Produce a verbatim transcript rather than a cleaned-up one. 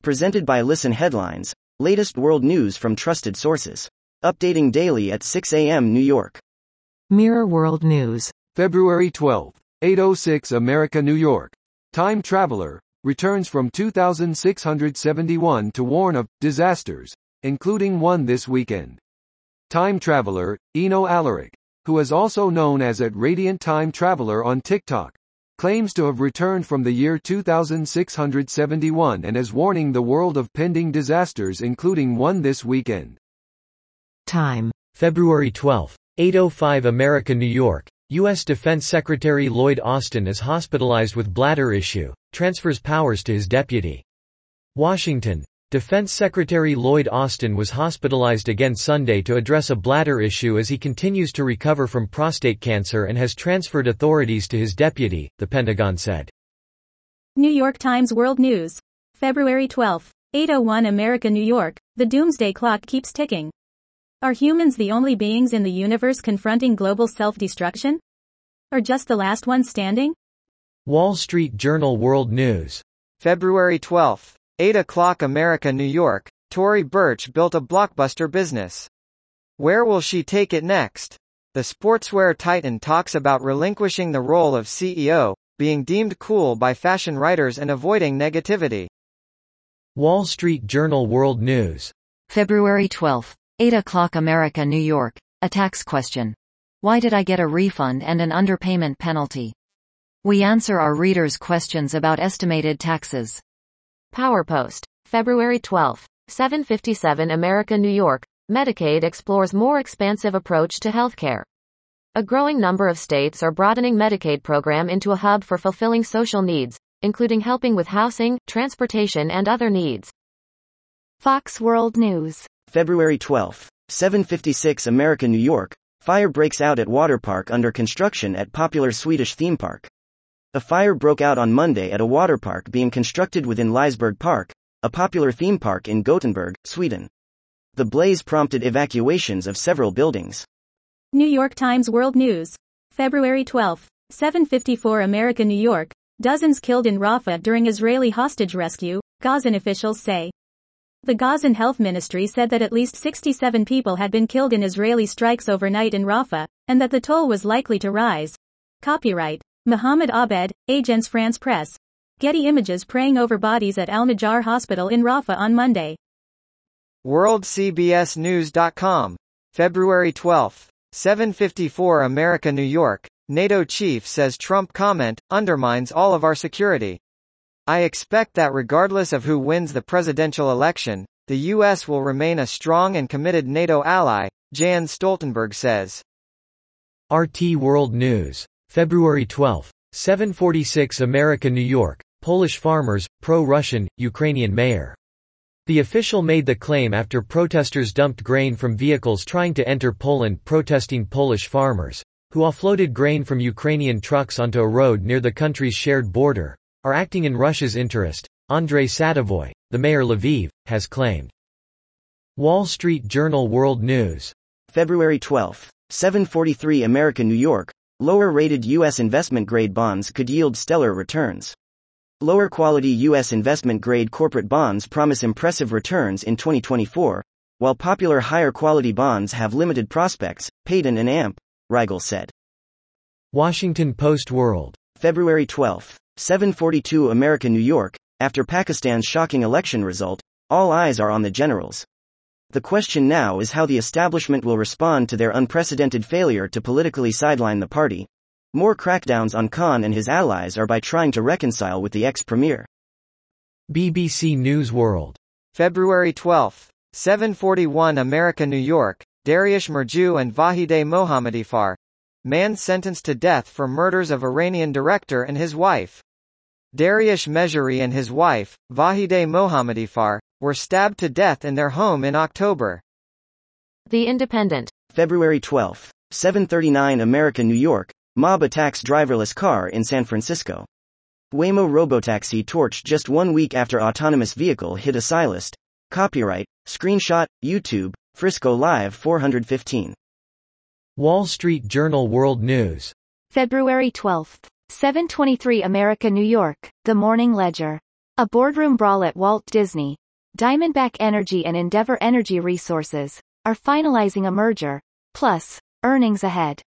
Presented by Listen Headlines, latest world news from trusted sources. Updating daily at six a m New York. Mirror World News. February twelfth, eight oh six America, New York. Time traveler returns from two thousand six hundred seventy-one to warn of disasters, including one this weekend. Time traveler Eno Alaric, who is also known as at Radiant Time Traveler on TikTok, claims to have returned from the year two thousand six hundred seventy-one and is warning the world of pending disasters, including one this weekend. Time. February twelfth, eight oh five America, New York. U S Defense Secretary Lloyd Austin is hospitalized with bladder issue, transfers powers to his deputy. Washington. Defense Secretary Lloyd Austin was hospitalized again Sunday to address a bladder issue as he continues to recover from prostate cancer and has transferred authorities to his deputy, the Pentagon said. New York Times World News. February twelfth, eight oh one America, New York. The doomsday clock keeps ticking. Are humans the only beings in the universe confronting global self-destruction? Or just the last one standing? Wall Street Journal World News. February twelfth, eight o'clock America, New York. Tory Burch built a blockbuster business. Where will she take it next? The sportswear titan talks about relinquishing the role of C E O, being deemed cool by fashion writers and avoiding negativity. Wall Street Journal World News. February twelfth, eight o'clock America, New York. A tax question. Why did I get a refund and an underpayment penalty? We answer our readers' questions about estimated taxes. PowerPost. February twelfth, seven fifty-seven America, New York. Medicaid explores more expansive approach to healthcare. A growing number of states are broadening Medicaid program into a hub for fulfilling social needs, including helping with housing, transportation and other needs. Fox World News. February twelfth, seven fifty-six America, New York. Fire breaks out at water park under construction at popular Swedish theme park. A fire broke out on Monday at a water park being constructed within Liseberg Park, a popular theme park in Gothenburg, Sweden. The blaze prompted evacuations of several buildings. New York Times World News. February twelfth, seven fifty-four America, New York. Dozens killed in Rafah during Israeli hostage rescue, Gazan officials say. The Gazan Health Ministry said that at least sixty-seven people had been killed in Israeli strikes overnight in Rafah, and that the toll was likely to rise. Copyright Mohammed Abed, Agence France Presse. Getty Images praying over bodies at Al-Najjar Hospital in Rafah on Monday. World C B S News dot com. February twelfth, seven fifty-four America, New York. NATO chief says Trump comment undermines all of our security. I expect that regardless of who wins the presidential election, the U S will remain a strong and committed NATO ally, Jens Stoltenberg says. R T World News. February twelfth, seven forty-six America, New York. Polish farmers, pro-Russian, Ukrainian mayor. The official made the claim after protesters dumped grain from vehicles trying to enter Poland protesting Polish farmers, who offloaded grain from Ukrainian trucks onto a road near the country's shared border, are acting in Russia's interest, Andrei Sadovoi, the mayor Lviv, has claimed. Wall Street Journal World News. February twelfth, seven forty-three America, New York. Lower-rated U S investment-grade bonds could yield stellar returns. Lower-quality U S investment-grade corporate bonds promise impressive returns in twenty twenty-four, while popular higher-quality bonds have limited prospects, Payton and A M P, Riegel said. Washington Post World. February twelfth, seven forty-two America, New York. After Pakistan's shocking election result, all eyes are on the generals. The question now is how the establishment will respond to their unprecedented failure to politically sideline the party. More crackdowns on Khan and his allies are by trying to reconcile with the ex-premier. B B C News World. February twelfth, seven forty-one America, New York. Dariush Murju and Vahideh Mohammadifar. Man sentenced to death for murders of Iranian director and his wife. Dariush Mejri and his wife, Vahideh Mohammadifar, were stabbed to death in their home in October. The Independent. February twelfth, seven thirty-nine America, New York. Mob attacks driverless car in San Francisco. Waymo robotaxi torched just one week after autonomous vehicle hit a cyclist. Copyright, screenshot, YouTube, Frisco Live four fifteen. Wall Street Journal World News. February twelfth, seven twenty-three America, New York. The Morning Ledger. A boardroom brawl at Walt Disney. Diamondback Energy and Endeavor Energy Resources are finalizing a merger. Plus, earnings ahead.